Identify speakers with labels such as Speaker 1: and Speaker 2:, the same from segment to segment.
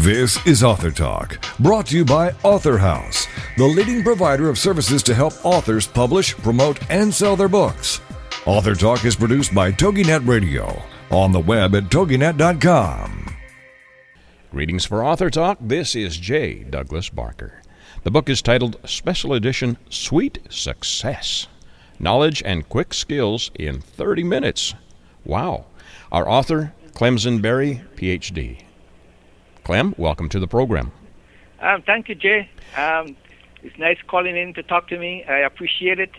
Speaker 1: This is Author Talk, brought to you by Author House, the leading provider of services to help authors publish, promote, and sell their books. Author Talk is produced by TogiNet Radio, on the web at toginet.com.
Speaker 2: Greetings for Author Talk. This is J. Douglas Barker. The book is titled Special Edition Sweet Success: Knowledge and Quick Skills in 30 Minutes. Wow. Our author, Clemson Berry, Ph.D. Clem, welcome to the program.
Speaker 3: Thank you, Jay. It's nice calling in to talk to me. I appreciate it.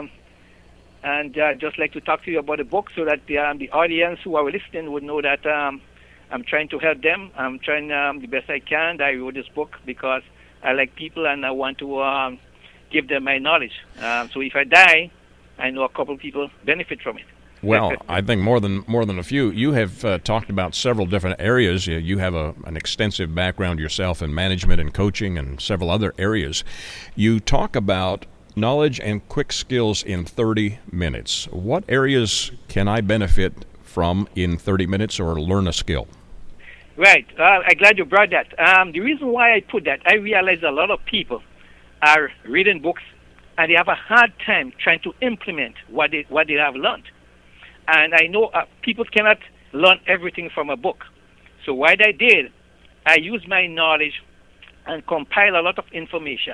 Speaker 3: And just like to talk to you about the book so that the audience who are listening would know that I'm trying to help them. I'm trying the best I can. I wrote this book because I like people and I want to give them my knowledge. So if I die, I know a couple of people benefit from it.
Speaker 2: Well, I think more than a few. You have talked about several different areas. You have an extensive background yourself in management and coaching and several other areas. You talk about knowledge and quick skills in 30 minutes. What areas can I benefit from in 30 minutes or learn a skill?
Speaker 3: Right. I'm glad you brought that. The reason why I put that, I realize a lot of people are reading books and they have a hard time trying to implement what they have learned. And I know people cannot learn everything from a book. So what I did, I used my knowledge and compile a lot of information,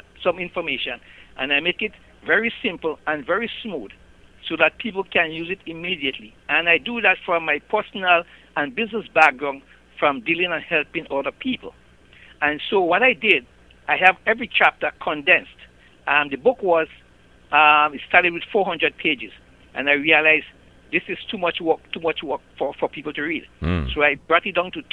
Speaker 3: and I make it very simple and very smooth so that people can use it immediately. And I do that from my personal and business background from dealing and helping other people. And so what I did, I have every chapter condensed. The book was, it started with 400 pages, and I realized this is too much work for people to read. So I brought it down to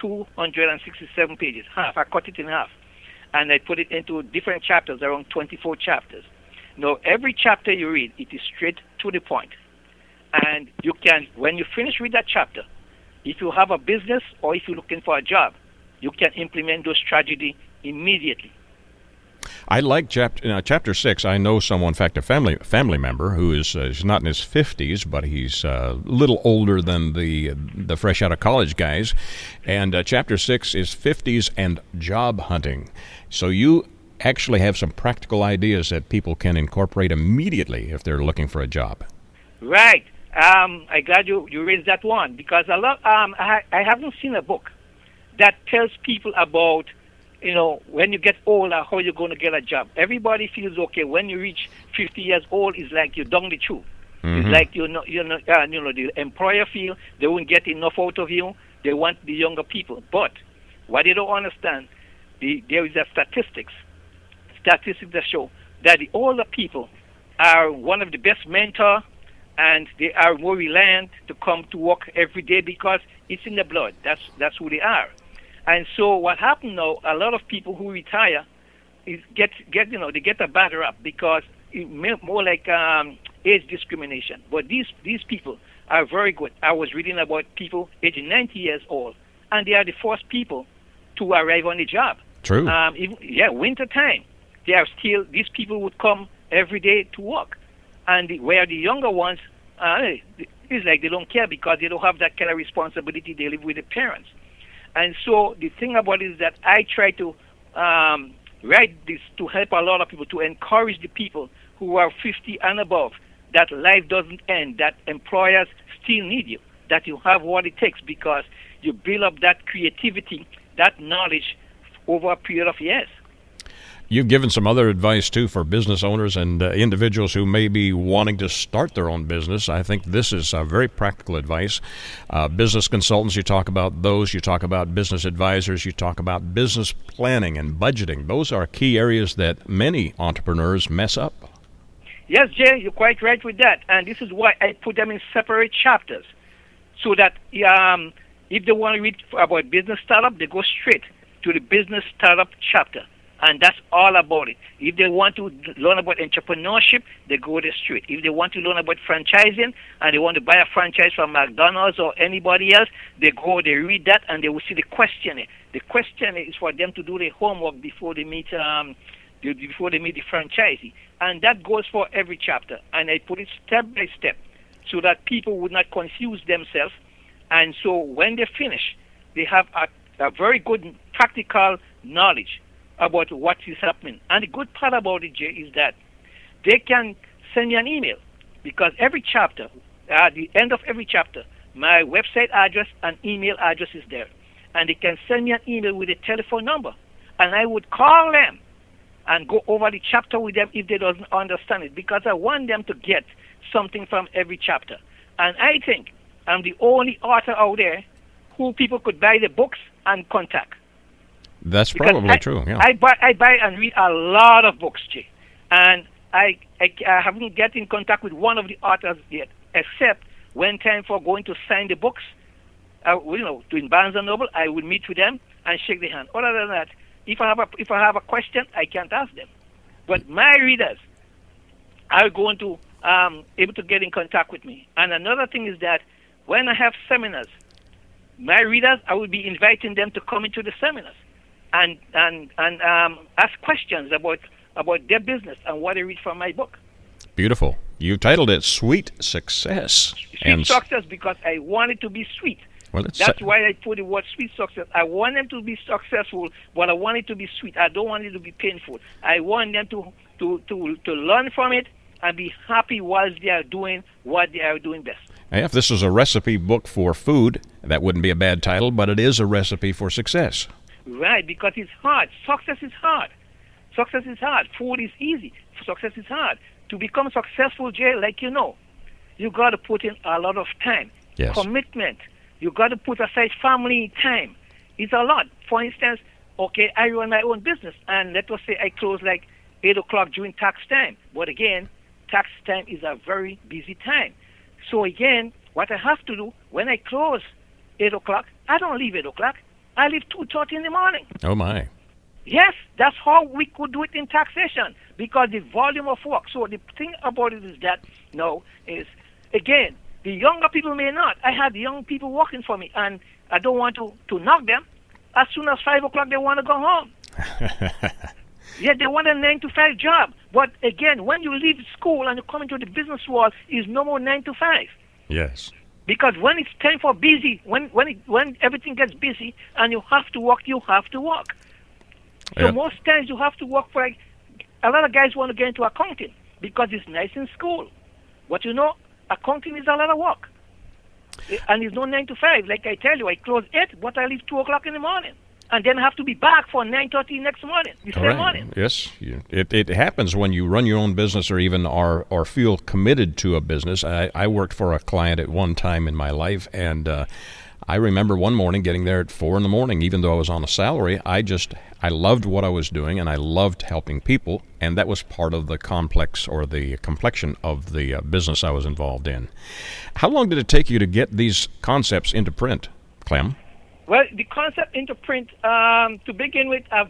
Speaker 3: 267 pages, half. I cut it in half. And I put it into different chapters, around 24 chapters. Now, every chapter you read, it is straight to the point. And you can, when you finish with that chapter, if you have a business or if you're looking for a job, you can implement those strategies immediately.
Speaker 2: I like chapter 6. I know someone, in fact, a family member who is he's not in his 50s, but he's a little older than the fresh out of college guys. And chapter 6 is 50s and job hunting. So you actually have some practical ideas that people can incorporate immediately if they're looking for a job. Right.
Speaker 3: I'm glad you raised that one because I haven't seen a book that tells people about, when you get older, how you're going to get a job. Everybody feels okay. When you reach 50 years old, it's like you're down the tube. Mm-hmm. It's like the employer feel they won't get enough out of you. They want the younger people. But what they don't understand, there is a statistics that show that the older people are one of the best mentors, and they are more reliant to come to work every day because it's in the blood. That's who they are. And so what happened now, a lot of people who retire is they get a bad rap because it's more like age discrimination. But these people are very good. I was reading about people aged 90 years old, and they are the first people to arrive on the job.
Speaker 2: True.
Speaker 3: Winter time. These people would come every day to work. And where the younger ones, it's like they don't care because they don't have that kind of responsibility. They live with the parents. And so the thing about it is that I try to write this to help a lot of people, to encourage the people who are 50 and above, that life doesn't end, that employers still need you, that you have what it takes because you build up that creativity, that knowledge over a period of years.
Speaker 2: You've given some other advice, too, for business owners and individuals who may be wanting to start their own business. I think this is very practical advice. Business consultants, you talk about those. You talk about business advisors. You talk about business planning and budgeting. Those are key areas that many entrepreneurs mess up.
Speaker 3: Yes, Jay, you're quite right with that. And this is why I put them in separate chapters so that if they want to read about business startup, they go straight to the business startup chapter. And that's all about it. If they want to learn about entrepreneurship, they go there straight. If they want to learn about franchising and they want to buy a franchise from McDonald's or anybody else, they read that, and they will see the questionnaire. The questionnaire is for them to do their homework before they meet the franchisee. And that goes for every chapter. And I put it step by step so that people would not confuse themselves. And so when they finish, they have a very good practical knowledge about what is happening. And the good part about it, Jay, is that they can send me an email, because every chapter, at the end of every chapter, my website address and email address is there. And they can send me an email with a telephone number. And I would call them and go over the chapter with them if they don't understand it, because I want them to get something from every chapter. And I think I'm the only author out there who people could buy the books and contact.
Speaker 2: That's probably true, yeah.
Speaker 3: I buy and read a lot of books, Jay. And I haven't get in contact with one of the authors yet, except when time for going to sign the books, doing Barnes & Noble, I would meet with them and shake their hand. Other than that, if I have a question, I can't ask them. But my readers are going to able to get in contact with me. And another thing is that when I have seminars, my readers, I will be inviting them to come into the seminars and ask questions about their business and what they read from my book.
Speaker 2: Beautiful. You titled it Sweet Success.
Speaker 3: Sweet Success, because I want it to be sweet. Well, that's why I put the word sweet success. I want them to be successful, but I want it to be sweet. I don't want it to be painful. I want them to learn from it and be happy whilst they are doing what they are doing best.
Speaker 2: If this is a recipe book for food, that wouldn't be a bad title, but it is a recipe for success.
Speaker 3: Right, because it's hard. Success is hard. Success is hard. Food is easy. Success is hard. To become successful, Jay, you got to put in a lot of time, commitment. You got to put aside family time. It's a lot. For instance, I run my own business, and let us say I close 8 o'clock during tax time. But again, tax time is a very busy time. So again, what I have to do, when I close 8 o'clock, I don't leave 8 o'clock. I leave 2:30 in the morning.
Speaker 2: Oh, my.
Speaker 3: Yes, that's how we could do it in taxation, because the volume of work. So the thing about it is that, again, the younger people may not. I have young people working for me, and I don't want to knock them. As soon as 5 o'clock, they want to go home. Yeah, they want a 9-to-5 job. But again, when you leave school and you come into the business world, it's no more 9 to 5.
Speaker 2: Yes.
Speaker 3: Because when it's time for busy, when everything gets busy and you have to work, you have to work. So most times you have to work for, a lot of guys want to get into accounting because it's nice in school. But accounting is a lot of work. And it's no 9 to 5. Like I tell you, I close 8, but I leave 2 o'clock in the morning. And then I have to be back for 9:30 next morning, the same morning.
Speaker 2: Yes, it happens when you run your own business or even or feel committed to a business. I worked for a client at one time in my life, and I remember one morning getting there at 4 in the morning, even though I was on a salary. I loved what I was doing, and I loved helping people, and that was part of the complex or the complexion of the business I was involved in. How long did it take you to get these concepts into print, Clem?
Speaker 3: Well, the concept into print, to begin with, a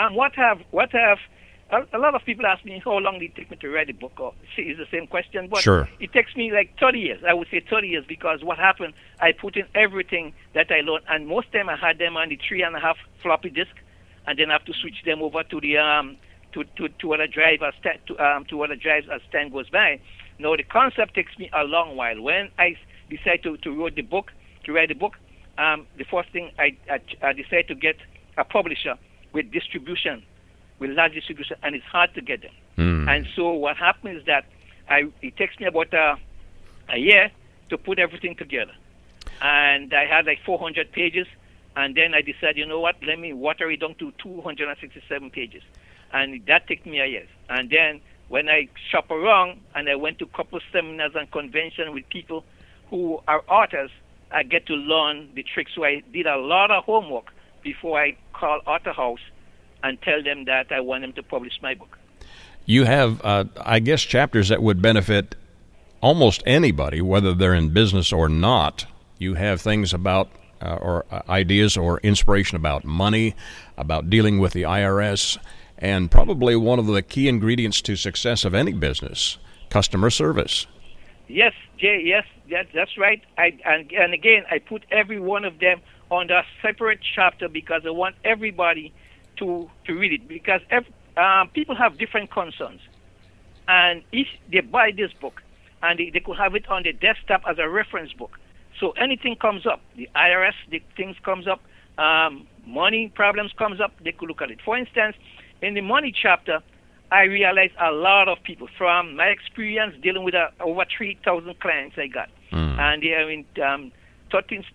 Speaker 3: lot of people ask me how long did it take me to write a book. It's the same question, but
Speaker 2: sure.
Speaker 3: It takes me 30 years. I would say 30 years, because what happened, I put in everything that I learned, and most of them I had them on the 3.5 floppy disk, and then I have to switch them over to the to other drive to other drives as time goes by. Now the concept takes me a long while. When I decide to write the book, the first thing I decided to get a publisher with distribution, with large distribution, and it's hard to get them. And so what happens is that it takes me about a year to put everything together. And I had 400 pages, and then I decided, you know what, let me water it down to 267 pages. And that took me a year. And then when I shop around and I went to a couple of seminars and conventions with people who are authors, I get to learn the tricks. So I did a lot of homework before I call Author House and tell them that I want them to publish my book.
Speaker 2: You have, I guess, chapters that would benefit almost anybody, whether they're in business or not. You have things about or ideas or inspiration about money, about dealing with the IRS, and probably one of the key ingredients to success of any business, customer service.
Speaker 3: Yes, Jay, yes, that's right. And again, I put every one of them on a separate chapter because I want everybody to read it, because people have different concerns. And if they buy this book, and they could have it on the desktop as a reference book. So anything comes up, the IRS, the things comes up, money problems comes up, they could look at it. For instance, in the money chapter, I realized a lot of people, from my experience dealing with over 3,000 clients I got. And they are in 13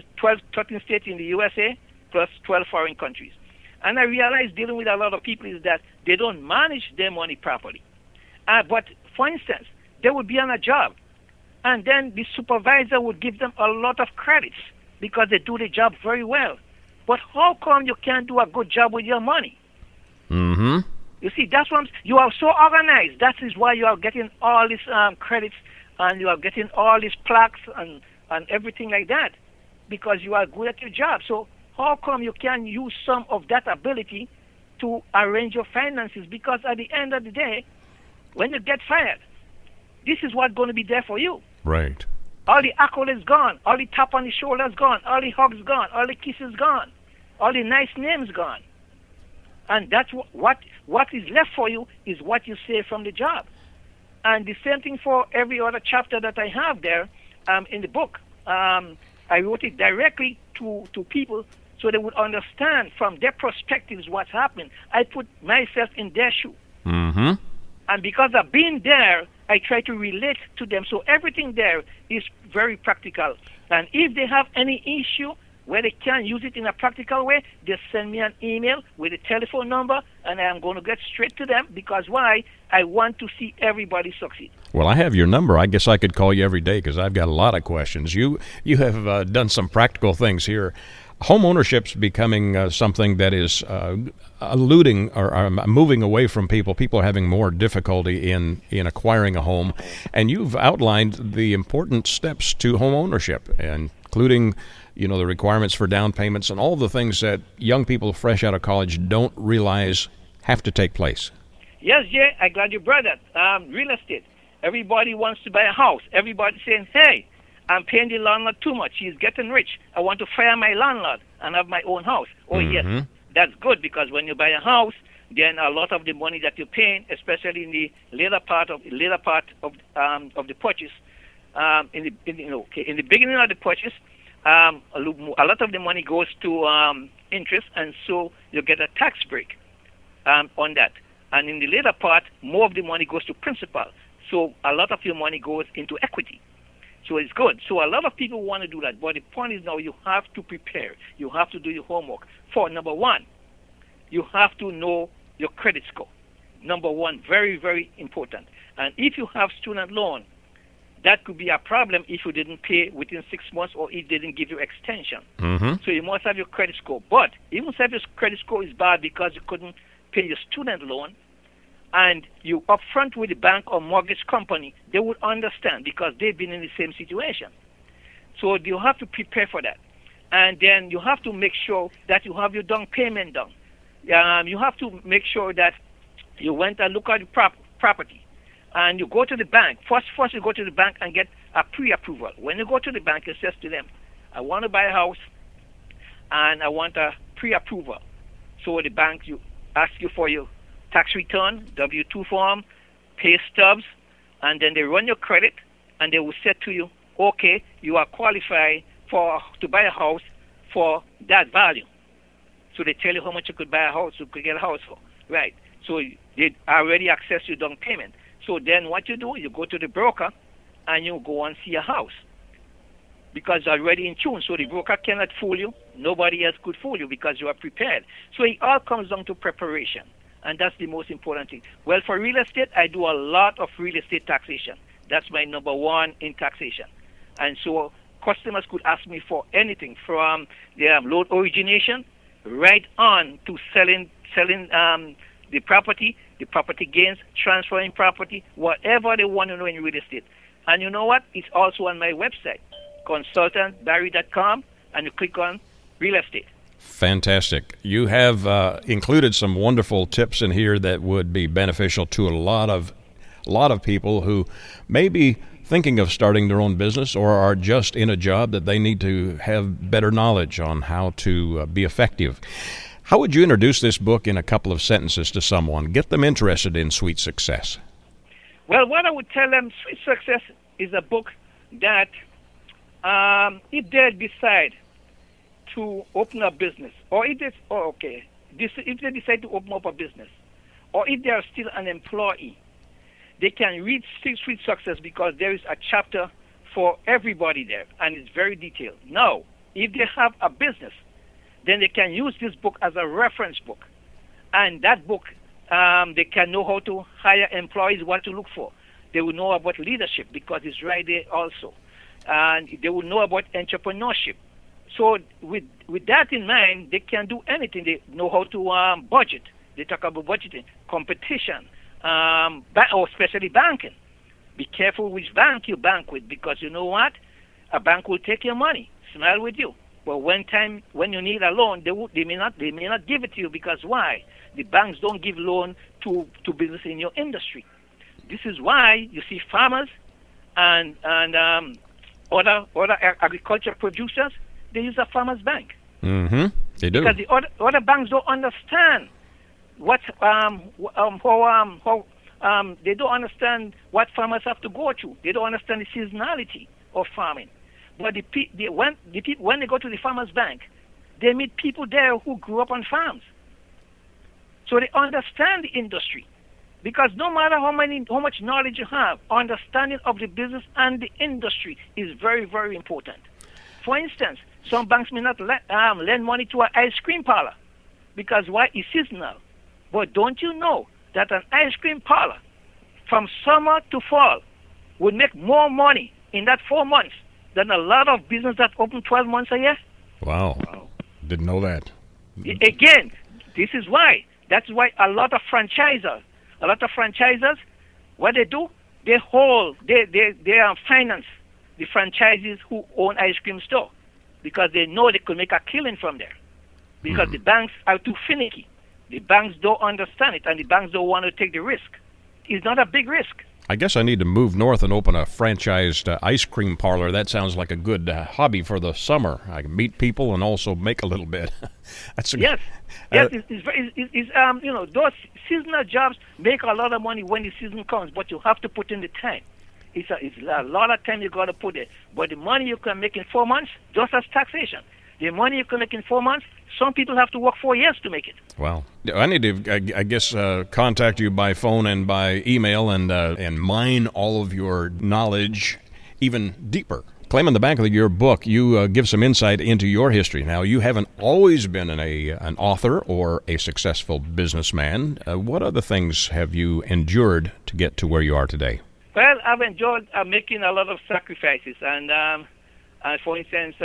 Speaker 3: states in the USA, plus 12 foreign countries. And I realized dealing with a lot of people is that they don't manage their money properly. But, for instance, they would be on a job, and then the supervisor would give them a lot of credits because they do the job very well. But how come you can't do a good job with your money?
Speaker 2: Mm-hmm.
Speaker 3: You see, that's what you are so organized. That is why you are getting all these credits, and you are getting all these plaques and everything like that, because you are good at your job. So how come you can't use some of that ability to arrange your finances? Because at the end of the day, when you get fired, this is what's going to be there for you.
Speaker 2: Right.
Speaker 3: All the accolades gone, all the tap on the shoulders gone, all the hugs gone, all the kisses gone, all the nice names gone. And that's what is left for you is what you save from the job. And the same thing for every other chapter that I have there in the book. I wrote it directly to people so they would understand from their perspectives what's happening. I put myself in their shoe.
Speaker 2: Mm-hmm.
Speaker 3: And because I've been there, I try to relate to them. So everything there is very practical. And if they have any issue where they can't use it in a practical way, just send me an email with a telephone number, and I'm going to get straight to them. Because why? I want to see everybody succeed.
Speaker 2: Well, I have your number. I guess I could call you every day because I've got a lot of questions. You have done some practical things here. Home ownership's becoming something that is eluding or moving away from people. People are having more difficulty in acquiring a home. And you've outlined the important steps to home ownership, including the requirements for down payments and all the things that young people fresh out of college don't realize have to take place.
Speaker 3: Yes, Jay, I'm glad you brought that. Real estate. Everybody wants to buy a house. Everybody's saying, hey, I'm paying the landlord too much. He's getting rich. I want to fire my landlord and have my own house. Oh, yes, that's good, because when you buy a house, then a lot of the money that you're paying, especially in the later part of the purchase, in the beginning of the purchase, a lot of the money goes to interest, and so you get a tax break on that. And in the later part, more of the money goes to principal. So a lot of your money goes into equity. So it's good. So a lot of people want to do that. But the point is now you have to prepare. You have to do your homework. For number one, you have to know your credit score. Number one, very, very important. And if you have student loan, that could be a problem if you didn't pay within 6 months or if they didn't give you extension. So you must have your credit score. But even if your credit score is bad because you couldn't pay your student loan, and you upfront with the bank or mortgage company, they would understand because they've been in the same situation. So you have to prepare for that. And then you have to make sure that you have your down payment done. You have to make sure that you went and look at the property. And you go to the bank. First you go to the bank and get a pre-approval. When you go to the bank, you say to them, I want to buy a house and I want a pre-approval. So the bank ask you for your tax return, W-2 form, pay stubs, and then they run your credit, and they will say to you, okay, you are qualified to buy a house for that value. So they tell you how much you could buy a house, you could get a house for. Right. So they already access your down payment. So then what you do, you go to the broker, and you go and see a house. Because you're already in tune, so the broker cannot fool you. Nobody else could fool you because you are prepared. So it all comes down to preparation. And that's the most important thing. Well, for real estate, I do a lot of real estate taxation. That's my number one in taxation. And so customers could ask me for anything from their loan origination right on to selling the property gains, transferring property, whatever they want to know in real estate. And you know what? It's also on my website, consultantbarry.com, and you click on real estate.
Speaker 2: Fantastic. You have included some wonderful tips in here that would be beneficial to a lot of people who may be thinking of starting their own business or are just in a job that they need to have better knowledge on how to be effective. How would you introduce this book in a couple of sentences to someone? Get them interested in Sweet Success.
Speaker 3: Well, what I would tell them, Sweet Success is a book that if they decide to open a business, or if if they decide to open up a business, or if they are still an employee, they can read Street Success because there is a chapter for everybody there, and it's very detailed. Now, if they have a business, then they can use this book as a reference book. And that book, they can know how to hire employees, what to look for. They will know about leadership because it's right there also. And they will know about entrepreneurship. So with that in mind, they can do anything. They know how to budget. They talk about budgeting, competition, or especially banking. Be careful which bank you bank with, because you know what? A bank will take your money, smile with you. But when you need a loan, they may not give it to you, because why? The banks don't give loan to business in your industry. This is why you see farmers and other agriculture producers, they use a farmers bank.
Speaker 2: Mm-hmm. They do.
Speaker 3: Because the other banks don't understand they don't understand what farmers have to go through. They don't understand the seasonality of farming. But when they go to the farmers bank, they meet people there who grew up on farms. So they understand the industry. Because no matter how much knowledge you have, understanding of the business and the industry is very, very important. For instance, some banks may not lend money to an ice cream parlor because why? It's seasonal. But don't you know that an ice cream parlor from summer to fall would make more money in that 4 months than a lot of business that open 12 months a year?
Speaker 2: Wow. Didn't know that.
Speaker 3: Again, this is why. That's why a lot of franchisers, what they do, they finance the franchises who own ice cream store because they know they could make a killing from there. Because the banks are too finicky. The banks don't understand it, and the banks don't want to take the risk. It's not a big risk.
Speaker 2: I guess I need to move north and open a franchised ice cream parlor. That sounds like a good hobby for the summer. I can meet people and also make a little bit.
Speaker 3: Yes. Those seasonal jobs make a lot of money when the season comes, but you have to put in the time. It's a lot of time you got to put it. But the money you can make in 4 months, just as taxation. The money you can make in 4 months, some people have to work 4 years to make it.
Speaker 2: Wow. I need to, I guess, contact you by phone and by email and mine all of your knowledge even deeper. Claim in the back of your book, you give some insight into your history. Now, you haven't always been an author or a successful businessman. What other things have you endured to get to where you are today?
Speaker 3: Well, I've enjoyed making a lot of sacrifices. And for instance,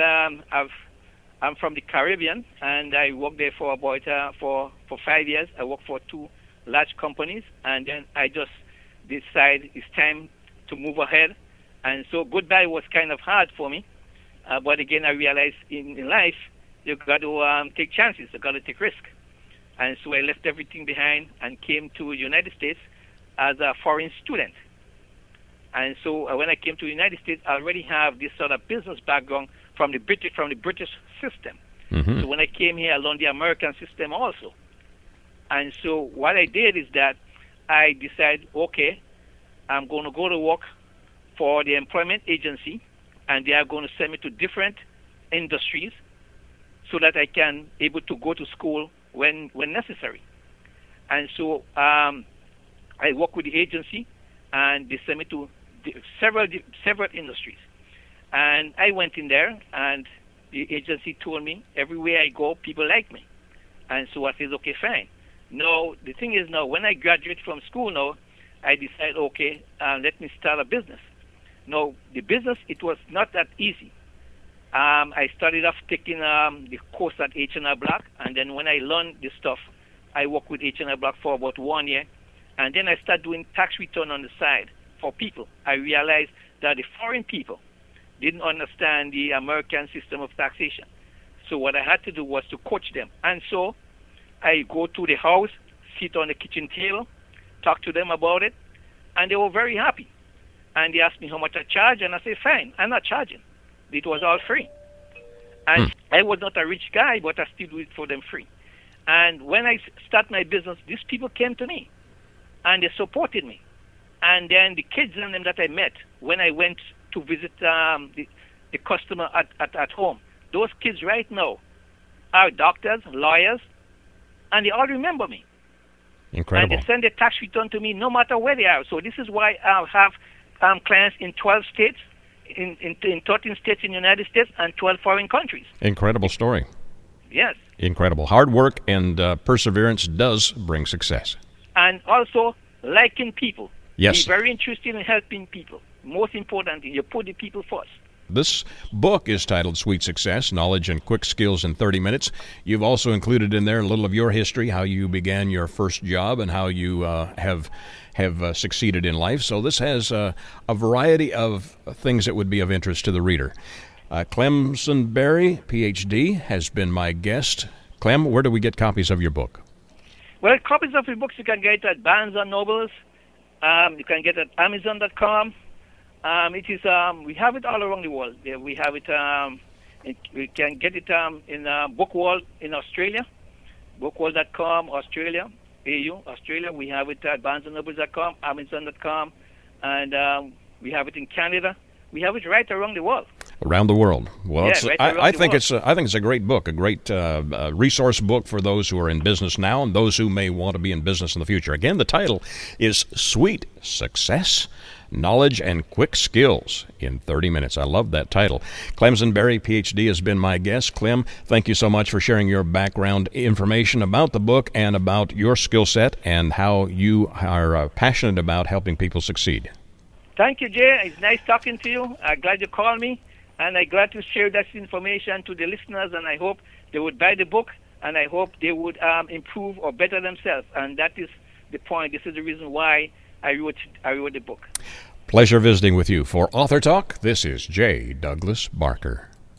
Speaker 3: I'm from the Caribbean, and I worked there for about for 5 years. I worked for 2 large companies, and then I just decided it's time to move ahead. And so goodbye was kind of hard for me. But again, I realized in life, you got to take chances. You got to take risk. And so I left everything behind and came to the United States as a foreign student. And so when I came to the United States, I already have this sort of business background from the British system. Mm-hmm. So when I came here, I learned the American system also. And so what I did is that I decided, okay, I'm going to go to work for the employment agency, and they are going to send me to different industries so that I can able to go to school when necessary. And so I work with the agency, and they send me to several industries. And I went in there, and the agency told me everywhere I go, people like me. And so I said, okay, fine. Now, the thing is now, when I graduate from school now, I decided, okay, let me start a business. Now, the business, it was not that easy. I started off taking the course at H&R Block, and then when I learned this stuff, I worked with H&R Block for about 1 year, and then I started doing tax return on the side for people. I realized that the foreign people didn't understand the American system of taxation. So what I had to do was to coach them. And so I go to the house, sit on the kitchen table, talk to them about it, and they were very happy. And they asked me how much I charge, and I said, fine, I'm not charging. It was all free. And I was not a rich guy, but I still do it for them free. And when I start my business, these people came to me, and they supported me. And then the kids and them that I met when I went to visit the customer at home, those kids right now are doctors, lawyers, and they all remember me.
Speaker 2: Incredible.
Speaker 3: And they send a tax return to me no matter where they are. So this is why I have clients in 12 states, in 13 states in the United States, and 12 foreign countries.
Speaker 2: Incredible story.
Speaker 3: Yes.
Speaker 2: Incredible. Hard work and perseverance does bring success.
Speaker 3: And also liking people.
Speaker 2: Yes.
Speaker 3: Be very interested in helping people. Most importantly, you put the people first.
Speaker 2: This book is titled Sweet Success, Knowledge and Quick Skills in 30 Minutes. You've also included in there a little of your history, how you began your first job and how you have succeeded in life. So this has a variety of things that would be of interest to the reader. Clemson Berry, Ph.D., has been my guest. Clem, where do we get copies of your book?
Speaker 3: Well, copies of your books you can get at Barnes & Nobles. You can get it at Amazon.com. We have it all around the world. We have it. We can get it in Bookworld in Australia, Bookworld.com, Australia, AU, Australia. We have it at BarnesandNobles.com, Amazon.com, and we have it in Canada. We have it right around the world.
Speaker 2: Around the world. Well,
Speaker 3: yeah,
Speaker 2: I think it's a great book, a great resource book for those who are in business now and those who may want to be in business in the future. Again, the title is Sweet Success, Knowledge and Quick Skills in 30 Minutes. I love that title. Clemson Berry, Ph.D., has been my guest. Clem, thank you so much for sharing your background information about the book and about your skill set and how you are passionate about helping people succeed.
Speaker 3: Thank you, Jay. It's nice talking to you. I'm glad you called me, and I'm glad to share this information to the listeners, and I hope they would buy the book, and I hope they would improve or better themselves. And that is the point. This is the reason why I wrote the book.
Speaker 2: Pleasure visiting with you. For Author Talk, this is J. Douglas Barker.